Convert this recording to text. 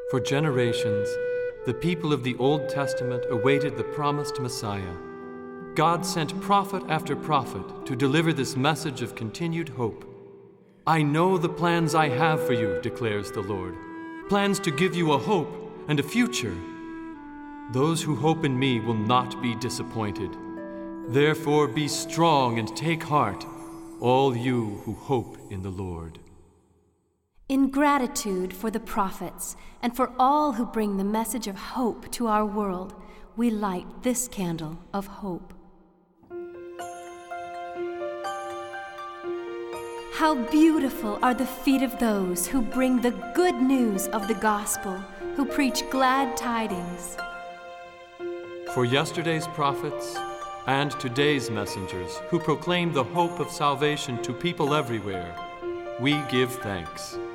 For generations, the people of the Old Testament awaited the promised Messiah. God sent prophet after prophet to deliver this message of continued hope. I know the plans I have for you, declares the Lord, plans to give you a hope and a future. Those who hope in me will not be disappointed. Therefore be strong and take heart, all you who hope in the Lord. In gratitude for the prophets and for all who bring the message of hope to our world, we light this candle of hope. How beautiful are the feet of those who bring the good news of the gospel, who preach glad tidings. For yesterday's prophets and today's messengers who proclaim the hope of salvation to people everywhere, we give thanks.